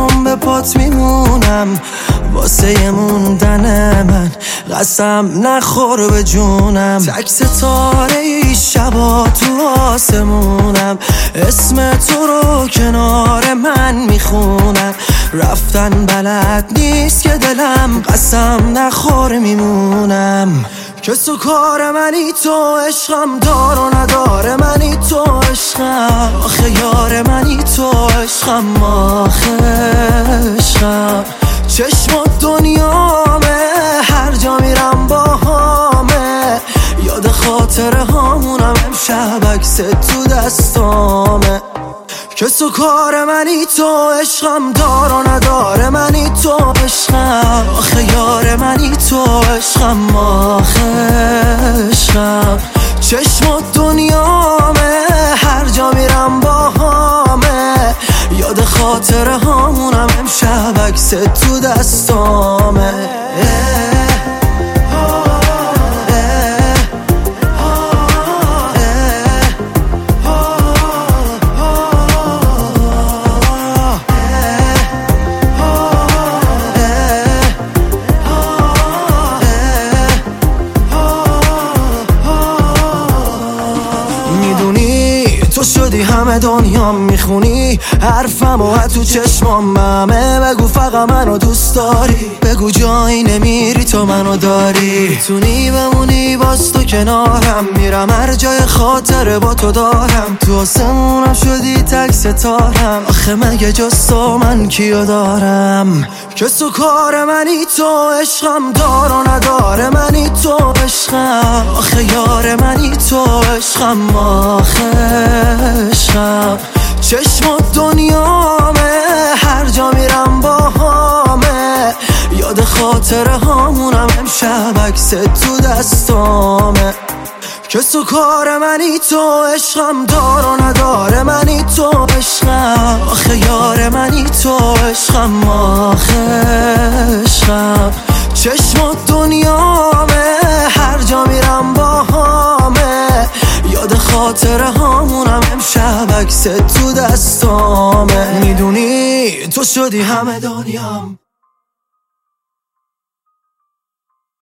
همون به پات میمونم واسه موندن من قسم نخور به جونم تک ستاره ای شبا تو آسمونم اسم تو رو کنار من میخونم رفتن بلد نیست که دلم قسم نخور میمونم کس و کار منی تو عشقم دار و نداره منی تو عشقم آخه یار منی تو عشقم آخه عشقم چشمات دنیامه هر جا میرم با همه یاد خاطره هامونم امشب عکس تو دستامه کس و کار منی تو عشقم دار و نداره منی تو عشقم آخه یار منی تو عشقم آخه عشقم چشمات دنیامه هر جا میرم با همه یاد خاطره هامونم امشب عکس تو دستامه تو شدی همه دنیا میخونی حرفم و تو چشمام همه بگو فقط منو دوست داری بگو جایی نمیری تو منو داری میتونی بمونی باز تو کنارم میرم هر جای خاطره با تو دارم تو آسمونم شدی تک ستارم آخه مگه جز تو من کیو دارم کس و کار منی تو عشقم دار و نداره منی تو عشقم آخه یار منی تو عشقم آخه عشقم چشمات دنیامه هر جا میرم با همه یاد خاطره هامونم امشب عکس تو دستامه کس و کار منی تو عشقم دار و نداره منی تو عشقم آخه یار منی تو عشقم آخه عشقم چشمات دنیامه هر جا میرم با همه یاد خاطره هامونم امشب عکس تو دستامه میدونی تو شدی همه دنیام